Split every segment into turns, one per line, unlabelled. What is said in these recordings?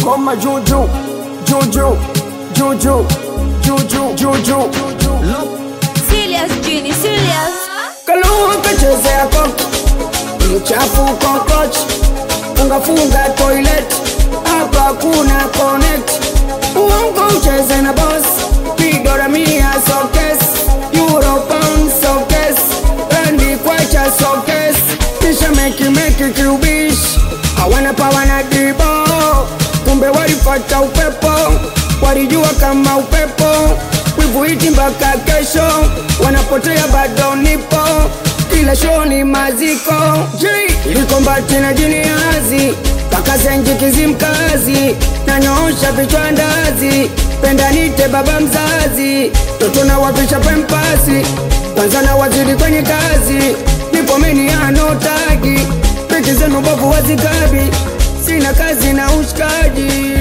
Goma juju, juju, juju, juju, juju.
Serious Genie, serious.
Kalua kachezea koki, mchafu kokochi, ungafunga toilet, hapa kuna connect. Uongo ucheze na boss, pigora mia sokes, euro pound sokes, rendi kwacha sokes, kisha meki kiubish, hawana pawa na dibo, kumbe walipata upepo, walijua kama upepo, wivu iti mpaka kesho, wanapotea bado nipo, kila show ni maziko. Ilikombati na jiniazi, kaka zenji kizimkazi, na nyosha vichwa ndazi, penda nite baba mzazi, toto na wapisha pempasi, kwanza na waziri kwenye kazi, nipo meni anotagi, peki zenu bovu wazikabi, sina kazi na ushkaji.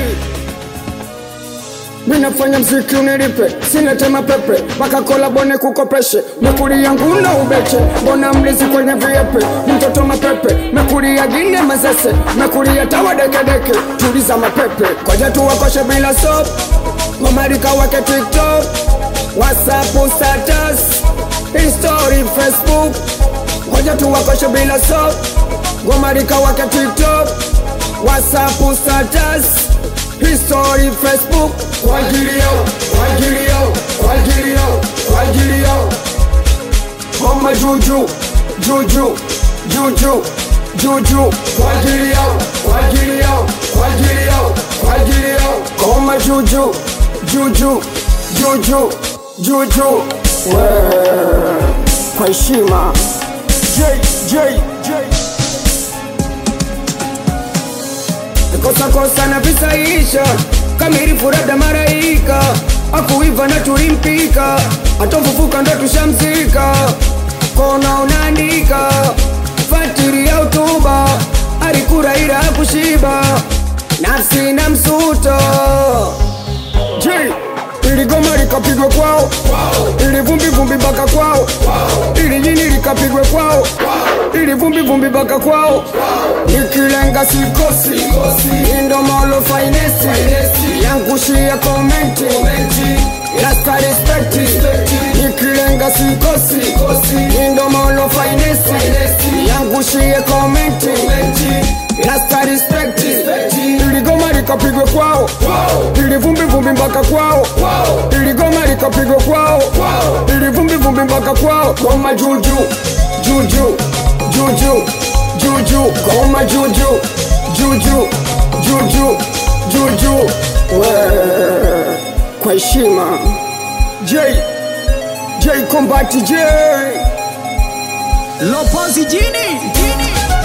Minafanya mziki unilipe, sina tema pepe, waka kolabone kukopeshe, mekuli yangu na ubeche, bona mlizi kwenye viepe, mtoto mapepe, mekuli ya gine mazese, mekuli ya tawa deke, tuliza mapepe, kwa jatu wakoshe bila sop, mamarika wake TikTok, WhatsApp status, history Facebook, kwa jatu wakoshe bila sop, mamarika wake TikTok, WhatsApp status, history Facebook. Kwa ajili yao, kwa ajili yao, kwa ajili yao, kwa ajili yao. Goma juju, juju, juju, juju. Kwa ajili yao, kwa ajili yao, kwa ajili yao, kwa ajili yao. Goma juju, juju, juju, juju. Kwa heshima J. Kosa na visaisha, kamilifu labda maraika, akuiva na tulimpika, atofufuka ndo tushamzika, kona unaandika, fatiri ya utuba, alikura ila hakushiba, nafsi na msuto. Ili goma likapigwe kwao, ili vumbi baka kwao, ili jini likapigwe kwao, ili vumbi baka kwao. Nikilenga sikosi, indo molo finesi, yangushia komenti, lasta respecti. Nikilenga sikosi, indo molo finesi, yangushia komenti, lasta respecti. Ili goma likapigwe kwao, ili vumbi mpaka kwao, ili goma likapigwe kwao, ili vumbi mpaka kwao. Goma juju, juju, juju, juju. Goma juju, juju, juju, juju. Kwa heshima J Kombati J
Lopozi Genie.